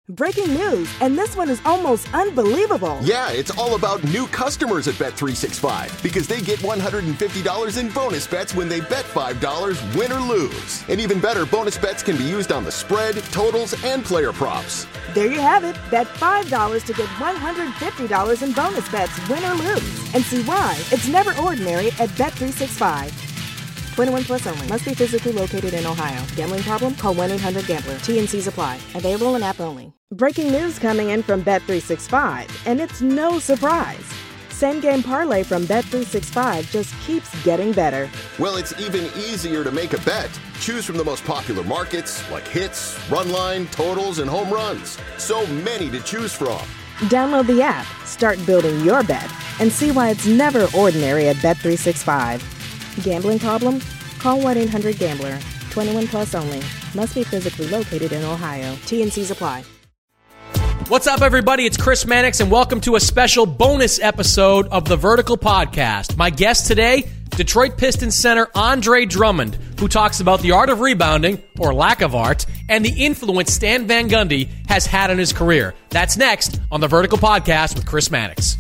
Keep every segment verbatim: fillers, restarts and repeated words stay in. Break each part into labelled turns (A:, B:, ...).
A: Breaking news, and this one is almost unbelievable.
B: Yeah, it's all about new customers at Bet three sixty-five because they get one hundred fifty dollars in bonus bets when they bet five dollars, win or lose. And even better, bonus bets can be used on the spread, totals, and player props.
A: There you have it. Bet five dollars to get one hundred fifty dollars in bonus bets, win or lose. And see why it's never ordinary at Bet three sixty-five. twenty-one plus only. Must be physically located in Ohio. Gambling problem? Call one eight hundred gambler. T N Cs apply. Available in app only. Breaking news coming in from Bet three sixty-five, and it's no surprise. Same game parlay from Bet three sixty-five just keeps getting better.
B: Well, it's even easier to make a bet. Choose from the most popular markets like hits, run line, totals, and home runs. So many to choose from.
A: Download the app, start building your bet, and see why it's never ordinary at Bet three sixty-five. Gambling problem? Call one eight hundred gambler. twenty-one plus only. Must be physically located in Ohio. T N Cs apply.
C: What's up, everybody? It's Chris Mannix, and welcome to a special bonus episode of the Vertical Podcast. My guest today, Detroit Pistons center Andre Drummond, who talks about the art of rebounding, or lack of art, and the influence Stan Van Gundy has had on his career. That's next on the Vertical Podcast with Chris Mannix.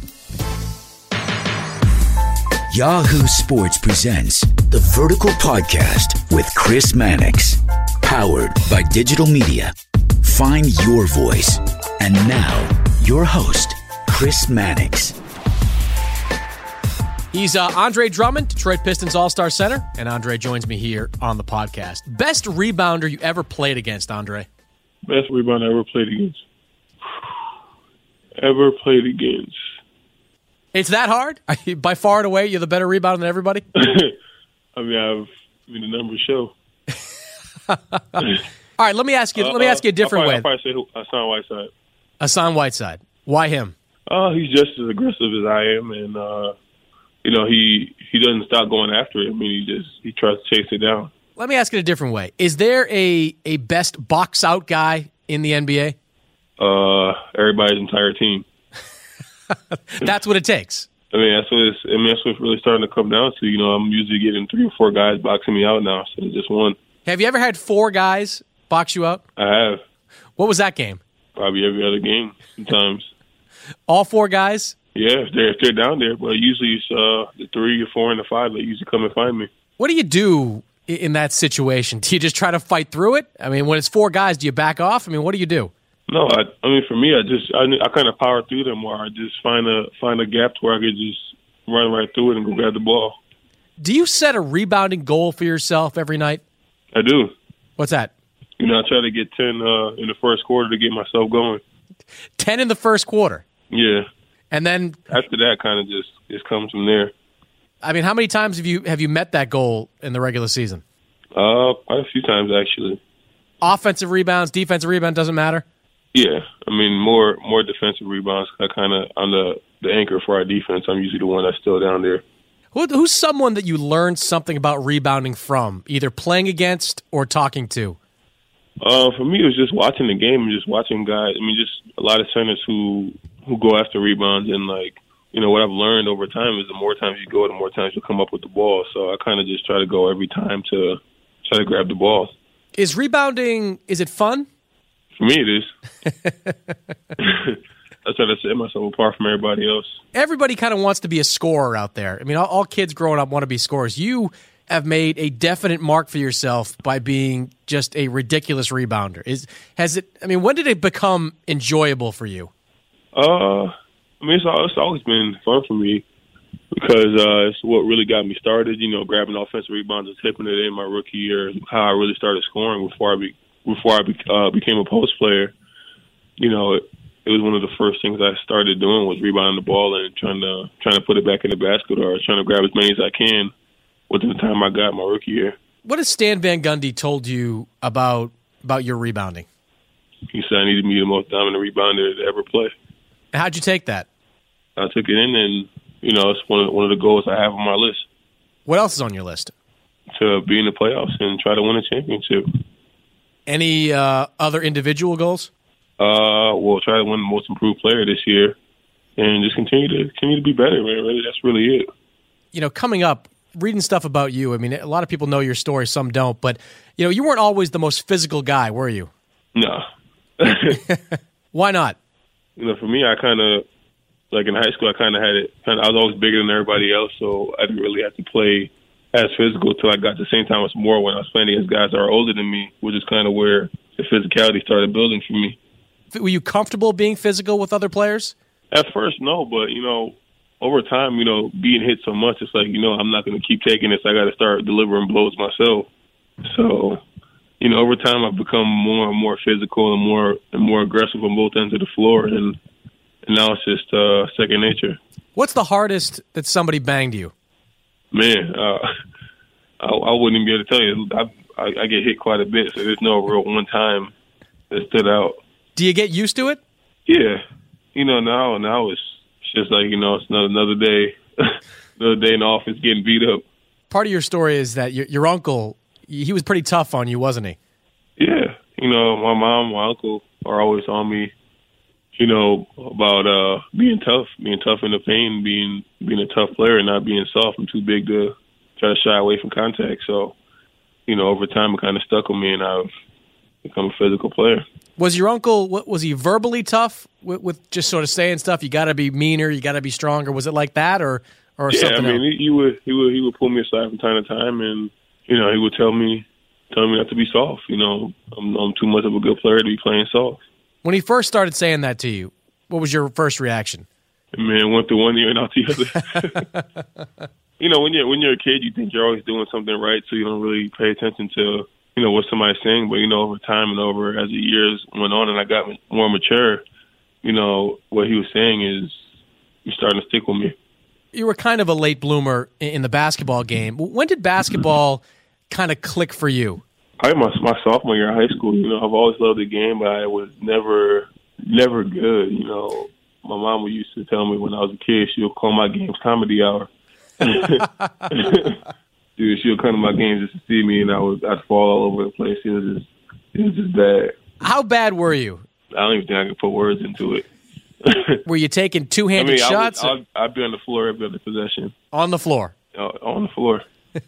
D: Yahoo Sports presents the Vertical Podcast with Chris Mannix. Powered by digital media. Find your voice. And now, your host, Chris Mannix.
C: He's uh, Andre Drummond, Detroit Pistons All-Star Center, and Andre joins me here on the podcast. Best rebounder you ever played against, Andre?
E: Best rebounder I ever played against? Ever played against?
C: It's that hard? Are you, by far and away, you're the better rebounder than everybody?
E: I mean, I've I mean, the numbers show.
C: All right, let me ask you. Uh, let me ask you a different
E: I'll
C: way.
E: I'll probably say Hassan Whiteside.
C: Hassan Whiteside. Why him?
E: Uh, he's just as aggressive as I am, and uh, you know he he doesn't stop going after it. I mean, he just he tries to chase it down.
C: Let me ask it a different way. Is there a a best box out guy in the N B A?
E: Uh, everybody's entire team.
C: That's what it takes.
E: I mean, that's what it's. I mean, that's what's really starting to come down to. You know, I'm usually getting three or four guys boxing me out now, so it's just one.
C: Have you ever had four guys box you out?
E: I have.
C: What was that game?
E: Probably every other game. Sometimes.
C: All four guys?
E: Yeah, if they're if they're down there, but usually it's uh, the three, the four, and the five that usually come and find me. What
C: do you do in that situation? Do you just try to fight through it? I mean, when it's four guys, do you back off? I mean, what do you do?
E: No, I, I mean, for me, I just I, I kind of power through them, where I just find a find a gap to where I could just run right through it and go grab the ball.
C: Do you set a rebounding goal for yourself every night?
E: I do.
C: What's that?
E: You know, I try to get ten uh, in the first quarter to get myself going.
C: Ten in the first quarter.
E: Yeah.
C: And then
E: after that, kind of just just comes from there.
C: I mean, how many times have you have you met that goal in the regular season?
E: Uh, quite a few times actually.
C: Offensive rebounds, defensive rebound, doesn't matter.
E: Yeah, I mean more more defensive rebounds. I kind of I'm the the anchor for our defense. I'm usually the one that's still down there.
C: Who, who's someone that you learned something about rebounding from, either playing against or talking to?
E: Uh, for me, it was just watching the game and just watching guys. I mean, just a lot of centers who who go after rebounds, and like you know what I've learned over time is the more times you go, the more times you come up with the ball. So I kind of just try to go every time to try to grab the ball.
C: Is rebounding, is it fun?
E: For me, it is. I try to set myself apart from everybody else.
C: Everybody kind of wants to be a scorer out there. I mean, all, all kids growing up want to be scorers. You have made a definite mark for yourself by being just a ridiculous rebounder. Is has it? I mean, when did it become enjoyable for you?
E: Uh, I mean, it's, it's always been fun for me because uh, it's what really got me started. You know, grabbing offensive rebounds and tipping it in my rookie year. How I really started scoring before I be, before I be, uh, became a post player. You know, it, it was one of the first things I started doing was rebounding the ball and trying to trying to put it back in the basket or trying to grab as many as I can within the time I got my rookie year.
C: What has Stan Van Gundy told you about about your rebounding?
E: He said I needed to be the most dominant rebounder to ever play.
C: And how'd you take that?
E: I took it in, and you know it's one of one of the goals I have on my list.
C: What else is on your list?
E: To be in the playoffs and try to win a championship.
C: Any uh, other individual goals?
E: Uh, we'll try to win the most improved player this year, and just continue to continue to be better, man. Really, that's really it.
C: You know, coming up, reading stuff about you. I mean, a lot of people know your story, some don't. But you know, you weren't always the most physical guy, were you?
E: No.
C: Why not?
E: You know, for me, I kind of, like in high school, I kind of had it, kinda, I was always bigger than everybody else, so I didn't really have to play as physical until I got to Saint Thomas More when I was playing against guys that are older than me, which is kind of where the physicality started building for me.
C: Were you comfortable being physical with other players?
E: At first, no, but, you know, over time, you know, being hit so much, it's like, you know, I'm not going to keep taking this. I got to start delivering blows myself. So, you know, over time, I've become more and more physical and more and more aggressive on both ends of the floor, and, and now it's just uh, second nature.
C: What's the hardest that somebody banged you?
E: Man, uh, I, I wouldn't even be able to tell you. I, I, I get hit quite a bit, so there's no real one time that stood out.
C: Do you get used to it?
E: Yeah. You know, now now it's just like, you know, it's another, another day, another day in the office getting beat up.
C: Part of your story is that your, your uncle, he was pretty tough on you, wasn't he?
E: Yeah. You know, my mom, my uncle are always on me, you know, about uh, being tough, being tough in the pain, being being a tough player and not being soft and too big to try to shy away from contact. So, you know, over time it kind of stuck with me, and I've become a physical player.
C: Was your uncle, was he verbally tough with, with just sort of saying stuff, you got to be meaner, you got to be stronger? Was it like that or, or
E: yeah,
C: something
E: I mean,
C: else?
E: He, he, would, he, would, he would pull me aside from time to time, and, you know, he would tell me, tell me not to be soft. You know, I'm, I'm too much of a good player to be playing soft.
C: When he first started saying that to you, what was your first reaction?
E: Man, went through one ear and out the other. You know, when you're when you're a kid, you think you're always doing something right, so you don't really pay attention to, you know, what somebody's saying. But, you know, over time and over as the years went on and I got more mature, you know, what he was saying is he's starting to stick with me.
C: You were kind of a late bloomer in the basketball game. When did basketball kind of click for you?
E: I my my sophomore year of high school. You know, I've always loved the game, but I was never never good. You know, my mom used to tell me when I was a kid, she would call my games comedy hour. Dude, she would come to my games just to see me, and I would I'd fall all over the place. It was just it was just bad.
C: How bad were you?
E: I don't even think I could put words into it.
C: Were you taking two-handed
E: I mean,
C: shots?
E: I would, I'd, I'd be on the floor every other possession.
C: On the floor?
E: Uh, on the floor.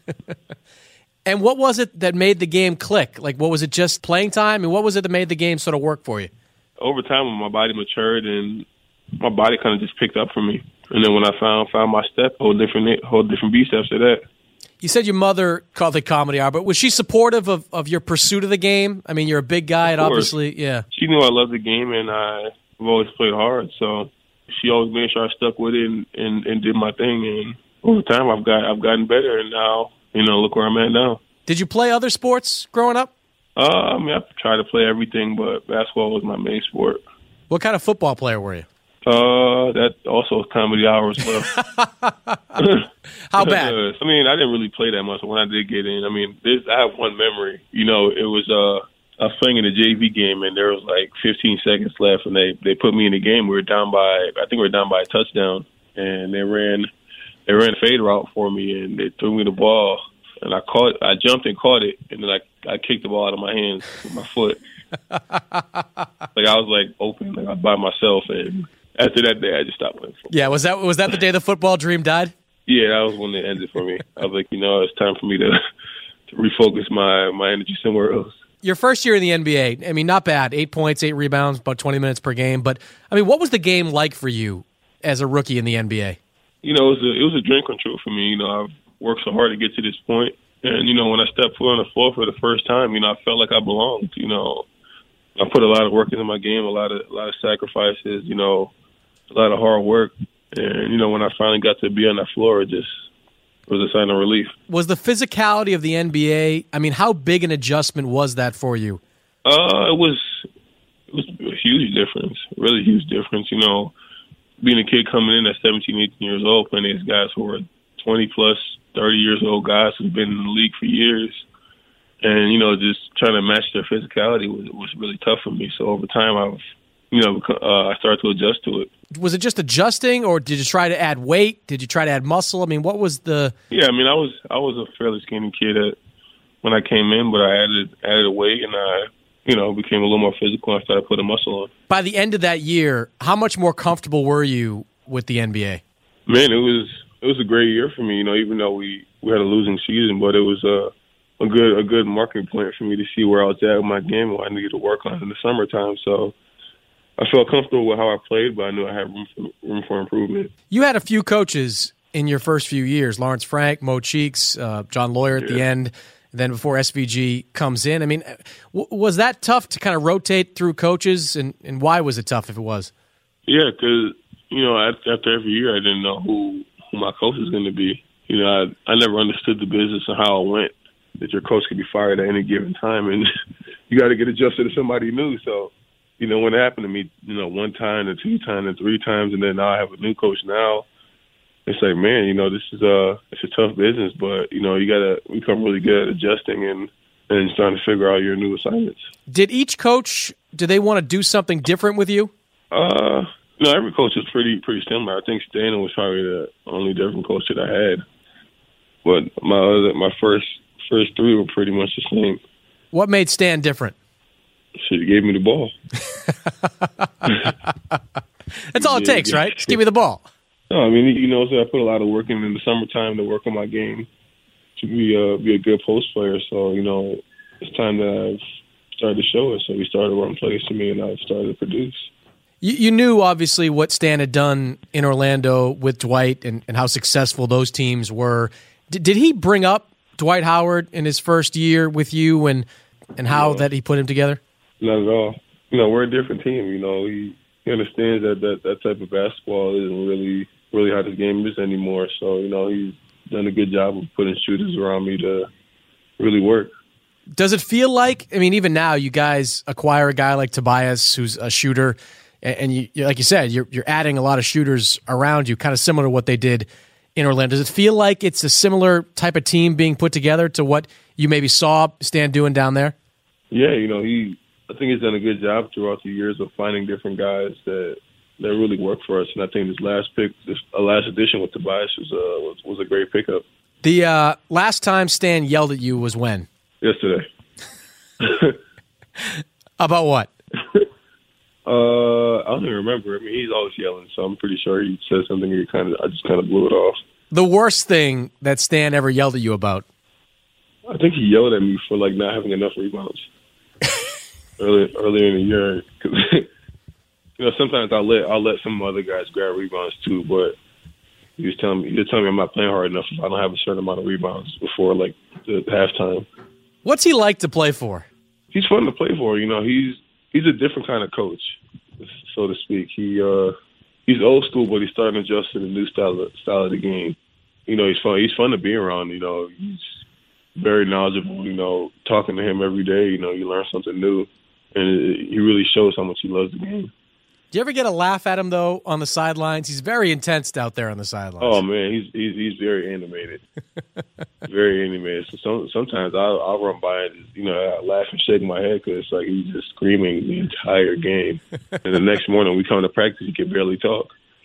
C: And what was it that made the game click? Like, what was it, just playing time? And what was it that made the game sort of work for you?
E: Over time, when my body matured and my body kind of just picked up for me. And then when I found found my step, whole different whole different beast after that.
C: You said your mother called it comedy hour, but was she supportive of, of your pursuit of the game? I mean, you're a big guy, and obviously, yeah.
E: She knew I loved the game, and I've always played hard. So she always made sure I stuck with it and, and, and did my thing. And over time, I've got I've gotten better, and now, you know, look where I'm at now.
C: Did you play other sports growing up?
E: Uh, I mean, I tried to play everything, but basketball was my main sport.
C: What kind of football player were you?
E: Uh, that also is comedy hour as well.
C: How bad?
E: I mean, I didn't really play that much. When I did get in, I mean, this, I have one memory. You know, it was uh, I was playing in a J V game, and there was like fifteen seconds left, and they, they put me in the game. We were down by, I think we were down by a touchdown, and they ran they ran a fade route for me, and they threw me the ball, and I caught, I jumped and caught it, and then I I kicked the ball out of my hands with my foot. Like I was like open, like I was by myself, and after that day, I just stopped playing football.
C: Yeah, was that was that the day the football dream died?
E: Yeah, that was when it ended for me. I was like, you know, it's time for me to to refocus my, my energy somewhere else.
C: Your first year in the N B A, I mean, not bad. Eight points, eight rebounds, about twenty minutes per game. But, I mean, what was the game like for you as a rookie in the N B A?
E: You know, it was a, it was a dream come true for me. You know, I've worked so hard to get to this point. And, you know, when I stepped foot on the floor for the first time, you know, I felt like I belonged. You know, I put a lot of work into my game, a lot of a lot of sacrifices, you know, a lot of hard work. And, you know, when I finally got to be on that floor, it just it was a sign of relief. Was the physicality of the N B A, I mean, how big an adjustment was that for you? Uh, it was it was a huge difference, really huge difference. You know, being a kid coming in at seventeen, eighteen years old, playing against guys who were twenty plus, thirty years old guys who've been in the league for years. And, you know, just trying to match their physicality was, was really tough for me. So over time, I've, you know, uh, I started to adjust to it. Was it just adjusting, or did you try to add weight? Did you try to add muscle? I mean, what was the... Yeah, I mean, I was I was a fairly skinny kid at, when I came in, but I added added weight, and I, you know, became a little more physical, and I started putting muscle on. By the end of that year, how much more comfortable were you with the N B A? Man, it was it was a great year for me, you know, even though we, we had a losing season, but it was a, a good a good marking point for me to see where I was at with my game and what I needed to work on in the summertime. So I felt comfortable with how I played, but I knew I had room for, room for improvement.
C: You had a few coaches in your first few years, Lawrence Frank, Mo Cheeks, uh, John Lawyer at yeah. the end, then before S V G comes in. I mean, w- was that tough to kind of rotate through coaches, and, and why was it tough if it was?
E: Yeah, because, you know, after every year I didn't know who, who my coach was going to be. You know, I, I never understood the business and how it went, that your coach could be fired at any given time, and you got to get adjusted to somebody new. So, you know, when it happened to me, you know, one time and two times and three times, and then now I have a new coach now, it's like, man, you know, this is a, it's a tough business, but, you know, you got to become really good at adjusting and, and starting to figure out your new assignments.
C: Did each coach, do they want to do something different with you?
E: Uh, no, every coach is pretty pretty similar. I think Stan was probably the only different coach that I had. But my other, my first first three were pretty much the same.
C: What made Stan different?
E: Shit, he gave me the ball.
C: That's all it yeah, takes, right? Just give me the ball.
E: No, I mean, you know, so I put a lot of work in in the summertime to work on my game to be a, be a good post player. So, you know, it's time that I've started to show it. So he started running plays to me, and I started to produce.
C: You, you knew, obviously, what Stan had done in Orlando with Dwight and, and how successful those teams were. D- did he bring up Dwight Howard in his first year with you and, and how no. that he put him together?
E: Not at all. You know, we're a different team. You know, he, he understands that, that that type of basketball isn't really really how this game is anymore. So, you know, he's done a good job of putting shooters around me to really work.
C: Does it feel like, I mean, even now you guys acquire a guy like Tobias who's a shooter, and you, like you said, you're you're adding a lot of shooters around you, kind of similar to what they did in Orlando. Does it feel like it's a similar type of team being put together to what you maybe saw Stan doing down there?
E: Yeah, you know, he. I think he's done a good job throughout the years of finding different guys that that really work for us. And I think this last pick, this uh, last edition with Tobias was, uh, was was a great pickup.
C: The uh, last time Stan yelled at you was when?
E: Yesterday.
C: About what?
E: Uh, I don't even remember. I mean, he's always yelling, so I'm pretty sure he said something. He kind of, I just kind of blew it off.
C: The worst thing that Stan ever yelled at you about?
E: I think he yelled at me for like not having enough rebounds earlier earlier in the year. Cause, you know, sometimes I'll let I'll let some other guys grab rebounds too, but he was telling me, he was telling me I'm not playing hard enough if I don't have a certain amount of rebounds before like the halftime.
C: What's he like to play for?
E: He's fun to play for. You know, he's he's a different kind of coach, so to speak. He uh, he's old school, but he's starting to adjust to the new style of, style of the game. You know, he's fun. He's fun to be around. You know, he's very knowledgeable. You know, talking to him every day, you know, you learn something new, and it, he really shows how much he loves the game.
C: Do you ever get a laugh at him though on the sidelines? He's very intense out there on the sidelines.
E: Oh man, he's he's, he's very animated, very animated. So some, sometimes I'll, I'll run by and you know I laugh and shake my head because it's like he's just screaming the entire game. And the next morning we come to practice, he can barely talk.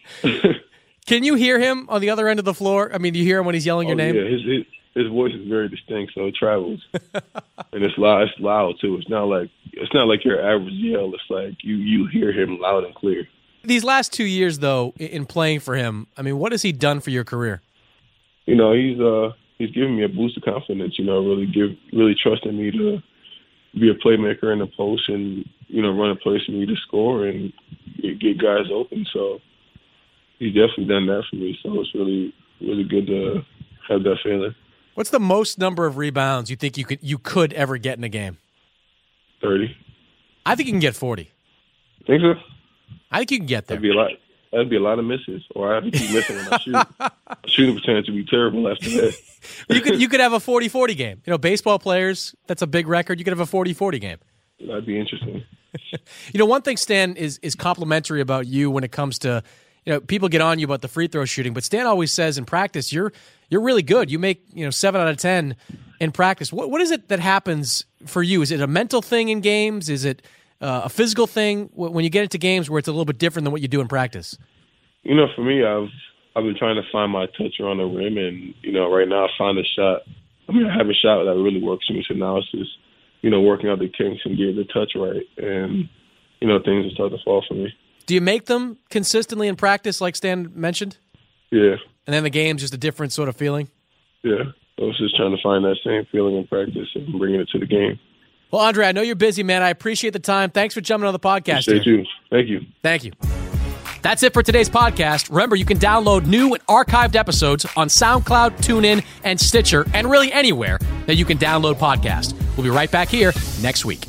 C: Can you hear him on the other end of the floor? I mean, do you hear him when he's yelling
E: oh,
C: your name?
E: Yeah, his, his his voice is very distinct, so it travels, and it's loud. It's loud too. It's not like it's not like your average yell. It's like you you hear him loud and clear.
C: These last two years, though, in playing for him, I mean, what has he done for your career?
E: You know, he's uh he's given me a boost of confidence. You know, really give really trusting me to be a playmaker in the post, and you know, run a play for me to score and get guys open. So he's definitely done that for me. So it's really really good to have that feeling.
C: What's the most number of rebounds you think you could you could ever get in a game?
E: thirty.
C: I think you can get forty.
E: Think so?
C: I think you can get there.
E: That'd be a lot. That'd be a lot of misses, or I have to keep missing when I shoot. Shooting percentage would be terrible after that.
C: you could you could have a forty forty game. You know, baseball players, that's a big record. You could have a forty forty game.
E: That'd be interesting.
C: You know, one thing, Stan, is is complimentary about you when it comes to, you know, people get on you about the free throw shooting, but Stan always says in practice, you're you're really good. You make, you know, seven out of ten in practice. What what is it that happens for you? Is it a mental thing in games? Is it uh, a physical thing when you get into games where it's a little bit different than what you do in practice?
E: You know, for me, I've I've been trying to find my touch around the rim, and you know, right now I find a shot. I mean, I have a shot that really works for me. So now it's just, you know, working out the kinks and getting the touch right, and you know, things will start to fall for me. Do
C: you make them consistently in practice, like Stan mentioned?
E: Yeah.
C: And then the game's just a different sort of feeling?
E: Yeah. I was just trying to find that same feeling in practice and bringing it to the game.
C: Well, Andre, I know you're busy, man. I appreciate the time. Thanks for jumping on the podcast.
E: Appreciate
C: here.
E: you. Thank you.
C: Thank you. That's it for today's podcast. Remember, you can download new and archived episodes on SoundCloud, TuneIn, and Stitcher, and really anywhere that you can download podcasts. We'll be right back here next week.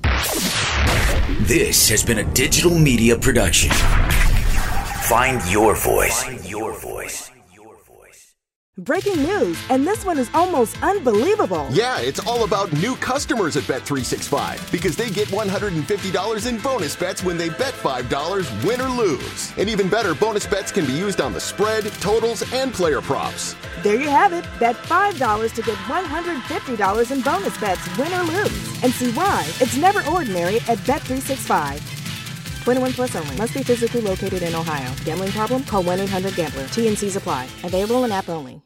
D: This has been a digital media production. Find your voice. Find your voice.
A: Breaking news, and this one is almost unbelievable.
B: Yeah, it's all about new customers at Bet three sixty-five because they get one hundred fifty dollars in bonus bets when they bet five dollars, win or lose. And even better, bonus bets can be used on the spread, totals, and player props.
A: There you have it. Bet five dollars to get one hundred fifty dollars in bonus bets, win or lose. And see why it's never ordinary at Bet three sixty-five. twenty-one plus only. Must be physically located in Ohio. Gambling problem? Call one eight hundred gambler. T N Cs apply. Available in app only.